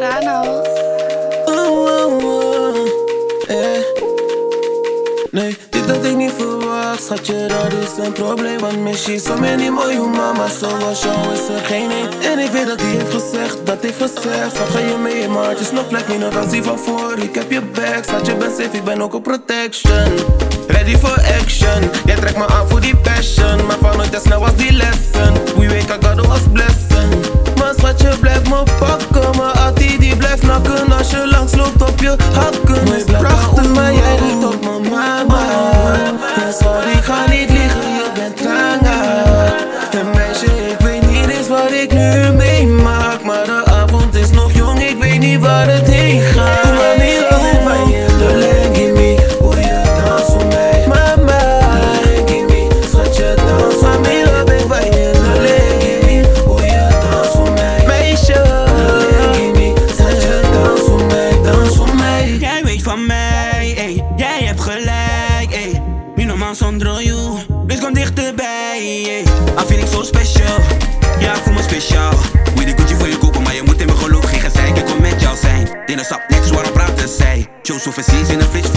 Sopranos. Nee, dit had ik niet verwacht, schatje, dat is een probleem. Want misschien zo many mooie mama, zoals jou is er geen één. En ik weet dat hij heeft gezegd, dat heeft gezegd. Schat, ga je mee, maar het is nog plek, niet nog als die van voor. Ik heb je back, schat, je bent safe, ik ben ook op protection. Ready for action, jij trekt me aan voor die passion. Maar van nooit as snel als die lesson. We wake up, God was blessing. Maar schatje, blijf me pakken, maar Atti die blijft nakken. Als je langs loopt op je hakken. Is prachtig, maar jij ligt op mijn mama. En sorry, ik ga niet liegen, je bent tranger. En meisje, ik weet niet eens wat ik nu meemaak. Maar de avond is nog jong, ik weet niet waar het heen gaat. Mami, love van je lullen, give me hoe je dans voor mij. Mama, give me, schatje, dans. Mami, love van je lullen, give me hoe je dans voor mij. Meisje, give me, schatje, dans voor mij, dans voor mij. Jij weet van mij, ey. Jij hebt gelijk, ey. Niet normaal zonder you, dus kom dichterbij, ey. I feeling so special, ja, ik voel me speciaal. Wil die Gucci voor je kopen, maar je moet in me geloven. Geen gezeik, ik kom met jou zijn. Dinner sap, niks, waarom praten zij? Joe, zo precies in een fridge.